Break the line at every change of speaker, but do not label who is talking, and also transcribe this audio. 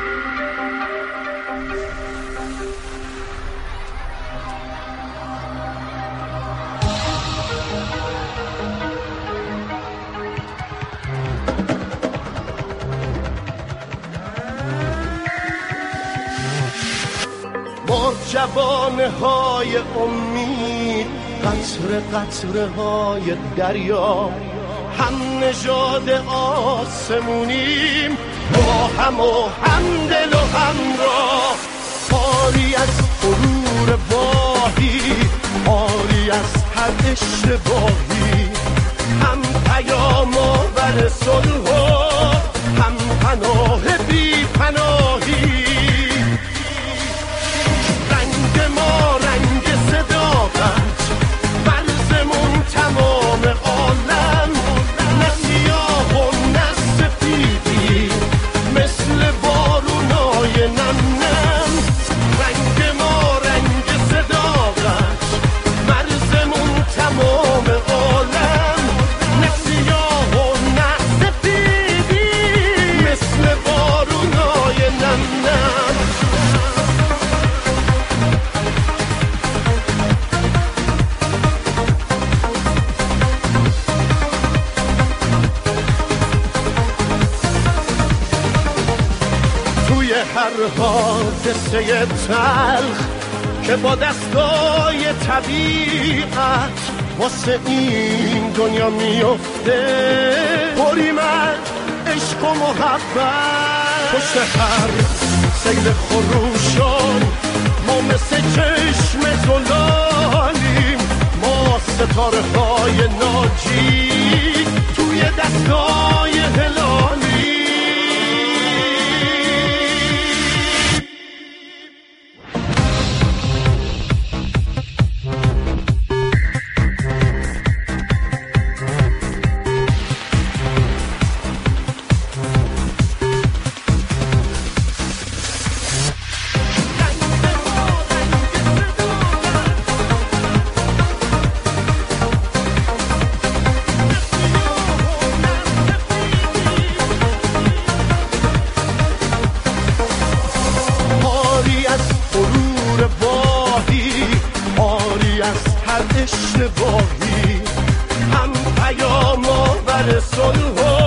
ما جوانه های امید، قطره قطره های دریا، هم نژاد آسمونیم، با هم و هم دل و همراه، آری از غرور باهی، آری از هر اشتباهی، هم پیام آور صلح و هم پناه بی پناهی. رنگ ما رنگ صداقت، مرزمون تمام عالم، نه سیاه و نه سفیدی، مثل بارونای نم نم. رنگ ما رنگ صداقت، مرزمون تمام عالم، نه سیاه و نه سفیدی، مثل بارونای نم نم. توی هر حادثه تلخ که با دستای طبیعت واسه این دنیا میفته، پریم از عشق و محبت. پشت هر سیل خروشان ما مثل چشم زلالیم، ما ستاره های ناجی توی دستای هلالی. اشتباهی، هم پیام آور صلح